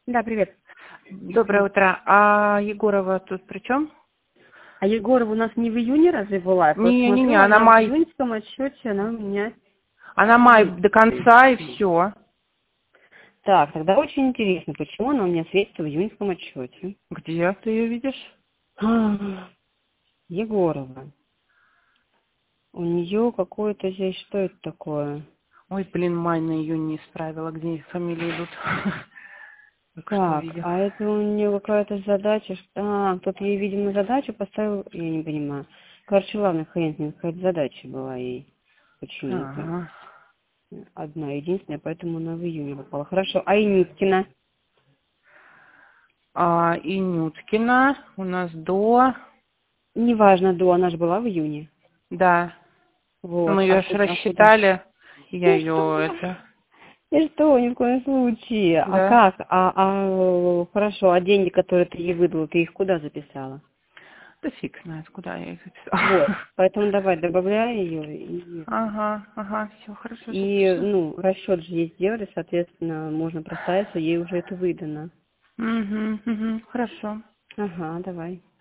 Да, привет. Доброе утро. А Егорова тут при чем? А Егорова у нас не в июне разве была? Я просто Не-не-не, смотрю, она она в май. июньском отчете, она у меня... Она май до конца и все. Так, тогда очень интересно, почему она у меня светится в июньском отчете. Где ты ее видишь? Егорова. У нее какое-то здесь, что это такое? Ой, блин, май на июнь не исправила, где их фамилии идут. Только что Так, увидела. а это у нее какая-то задача, кто-то ей, видимо, задачу поставил, я не понимаю. Короче, ладно, хрен с ним, какая-то задача была ей почему-то. Ага. Одна, единственная, поэтому она в июне попала. Хорошо, а Ниткина? И Нюткина у нас до... Неважно, до, она же была в июне. Да. Вот, Мы а ее же что, а куда? рассчитали. Я И ее что? это... И что, ни в коем случае. А Да. как? Хорошо, а деньги, которые ты ей выдала, ты их куда записала? Да фиг знает, куда я их Вот, записала. поэтому давай добавляй ее Ага, все хорошо и, запишу. ну, расчет же ей сделали, соответственно, можно проставить, что ей уже это выдано. Хорошо. Ага, давай.